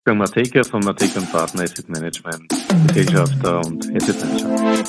Wolfgang Matejka von Matejka & Partner Asset Management, Gesellschafter und Asset Manager.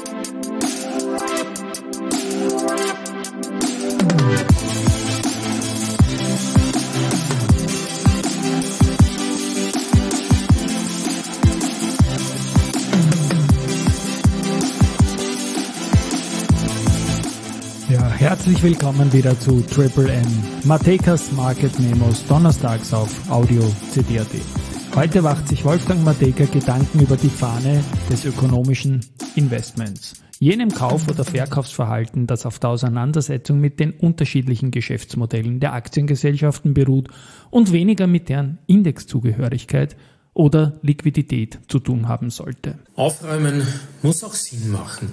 Ja, herzlich willkommen wieder zu Triple M, Matejkas Market Memos, donnerstags auf Audio CD.at. Heute macht sich Wolfgang Matejka Gedanken über die Fahne des ökonomischen Investments, jenem Kauf- oder Verkaufsverhalten, das auf der Auseinandersetzung mit den unterschiedlichen Geschäftsmodellen der Aktiengesellschaften beruht und weniger mit deren Indexzugehörigkeit oder Liquidität zu tun haben sollte. Aufräumen muss auch Sinn machen.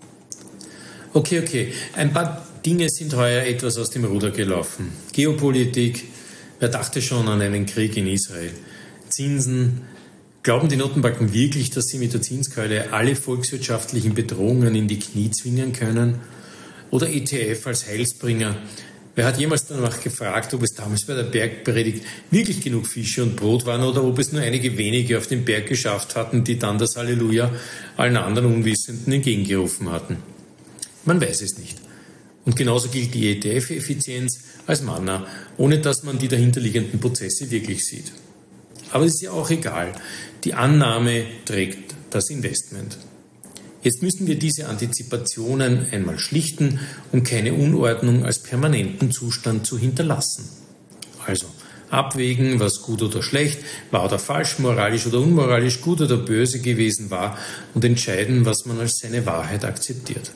Okay. Ein paar Dinge sind heuer etwas aus dem Ruder gelaufen. Geopolitik, wer dachte schon an einen Krieg in Israel? Zinsen. Glauben die Notenbanken wirklich, dass sie mit der Zinskeule alle volkswirtschaftlichen Bedrohungen in die Knie zwingen können? Oder ETF als Heilsbringer? Wer hat jemals danach gefragt, ob es damals bei der Bergpredigt wirklich genug Fische und Brot waren oder ob es nur einige wenige auf den Berg geschafft hatten, die dann das Halleluja allen anderen Unwissenden entgegengerufen hatten? Man weiß es nicht. Und genauso gilt die ETF-Effizienz als Manna, ohne dass man die dahinterliegenden Prozesse wirklich sieht. Aber es ist ja auch egal. Die Annahme trägt das Investment. Jetzt müssen wir diese Antizipationen einmal schlichten, um keine Unordnung als permanenten Zustand zu hinterlassen. Also abwägen, was gut oder schlecht, wahr oder falsch, moralisch oder unmoralisch, gut oder böse gewesen war und entscheiden, was man als seine Wahrheit akzeptiert.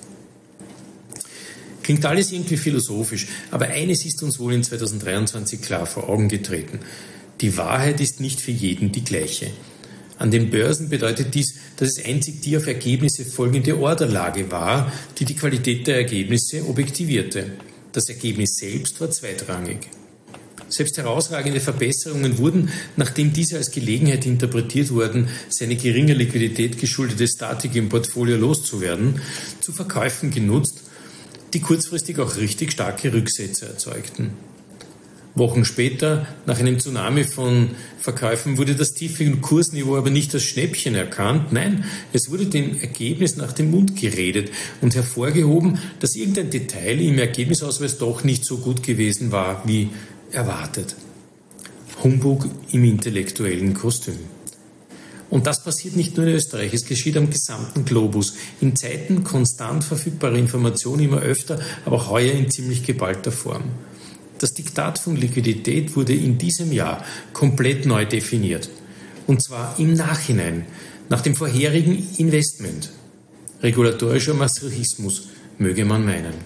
Klingt alles irgendwie philosophisch, aber eines ist uns wohl in 2023 klar vor Augen getreten. Die Wahrheit ist nicht für jeden die gleiche. An den Börsen bedeutet dies, dass es einzig die auf Ergebnisse folgende Orderlage war, die die Qualität der Ergebnisse objektivierte. Das Ergebnis selbst war zweitrangig. Selbst herausragende Verbesserungen wurden, nachdem diese als Gelegenheit interpretiert wurden, seine geringe Liquidität geschuldete Statik im Portfolio loszuwerden, zu Verkäufen genutzt, die kurzfristig auch richtig starke Rücksätze erzeugten. Wochen später, nach einem Tsunami von Verkäufen, wurde das tiefe Kursniveau aber nicht als Schnäppchen erkannt. Nein, es wurde dem Ergebnis nach dem Mund geredet und hervorgehoben, dass irgendein Detail im Ergebnisausweis doch nicht so gut gewesen war, wie erwartet. Humbug im intellektuellen Kostüm. Und das passiert nicht nur in Österreich, es geschieht am gesamten Globus. In Zeiten konstant verfügbarer Information immer öfter, aber heuer in ziemlich geballter Form. Das Diktat von Liquidität wurde in diesem Jahr komplett neu definiert. Und zwar im Nachhinein, nach dem vorherigen Investment. Regulatorischer Masochismus, möge man meinen.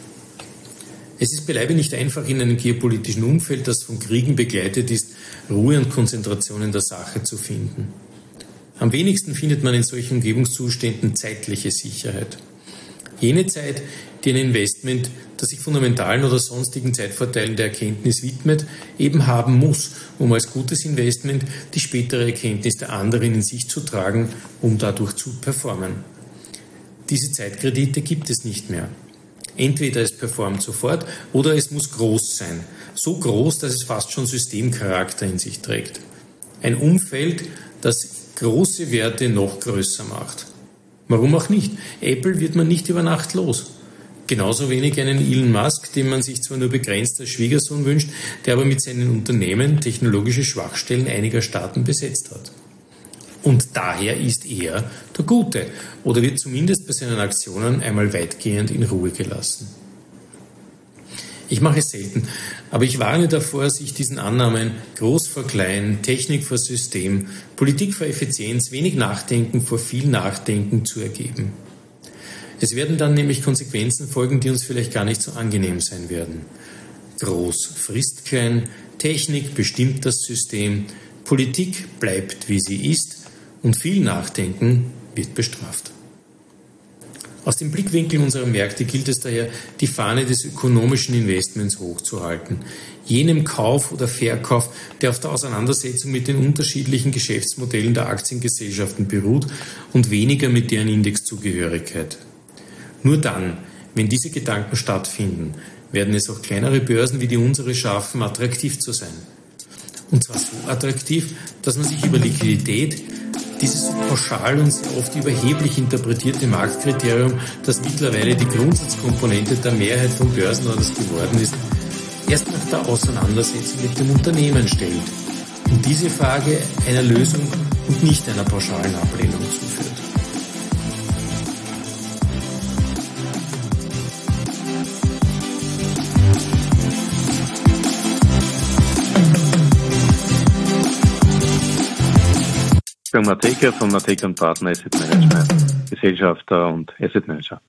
Es ist beileibe nicht einfach, in einem geopolitischen Umfeld, das von Kriegen begleitet ist, Ruhe und Konzentration in der Sache zu finden. Am wenigsten findet man in solchen Umgebungszuständen zeitliche Sicherheit. Jene Zeit, die ein Investment, das sich fundamentalen oder sonstigen Zeitvorteilen der Erkenntnis widmet, eben haben muss, um als gutes Investment die spätere Erkenntnis der anderen in sich zu tragen, um dadurch zu performen. Diese Zeitkredite gibt es nicht mehr. Entweder es performt sofort oder es muss groß sein. So groß, dass es fast schon Systemcharakter in sich trägt. Ein Umfeld, das große Werte noch größer macht. Warum auch nicht? Apple wird man nicht über Nacht los. Genauso wenig einen Elon Musk, den man sich zwar nur begrenzt als Schwiegersohn wünscht, der aber mit seinen Unternehmen technologische Schwachstellen einiger Staaten besetzt hat. Und daher ist er der Gute oder wird zumindest bei seinen Aktionen einmal weitgehend in Ruhe gelassen. Ich mache es selten, aber ich warne davor, sich diesen Annahmen groß vor klein, Technik vor System, Politik vor Effizienz, wenig Nachdenken vor viel Nachdenken zu ergeben. Es werden dann nämlich Konsequenzen folgen, die uns vielleicht gar nicht so angenehm sein werden. Groß frisst klein, Technik bestimmt das System, Politik bleibt, wie sie ist und viel Nachdenken wird bestraft. Aus dem Blickwinkel unserer Märkte gilt es daher, die Fahne des ökonomischen Investments hochzuhalten. Jenem Kauf oder Verkauf, der auf der Auseinandersetzung mit den unterschiedlichen Geschäftsmodellen der Aktiengesellschaften beruht und weniger mit deren Indexzugehörigkeit. Nur dann, wenn diese Gedanken stattfinden, werden es auch kleinere Börsen wie die unsere schaffen, attraktiv zu sein. Und zwar so attraktiv, dass man sich über Liquidität, dieses so pauschal und sehr oft überheblich interpretierte Marktkriterium, das mittlerweile die Grundsatzkomponente der Mehrheit von Börsenorders geworden ist, erst nach der Auseinandersetzung mit dem Unternehmen stellt und diese Frage einer Lösung und nicht einer pauschalen Ablehnung zuführt. Matejka von Matejka & Partner Asset Management, Gesellschafter und Asset Manager.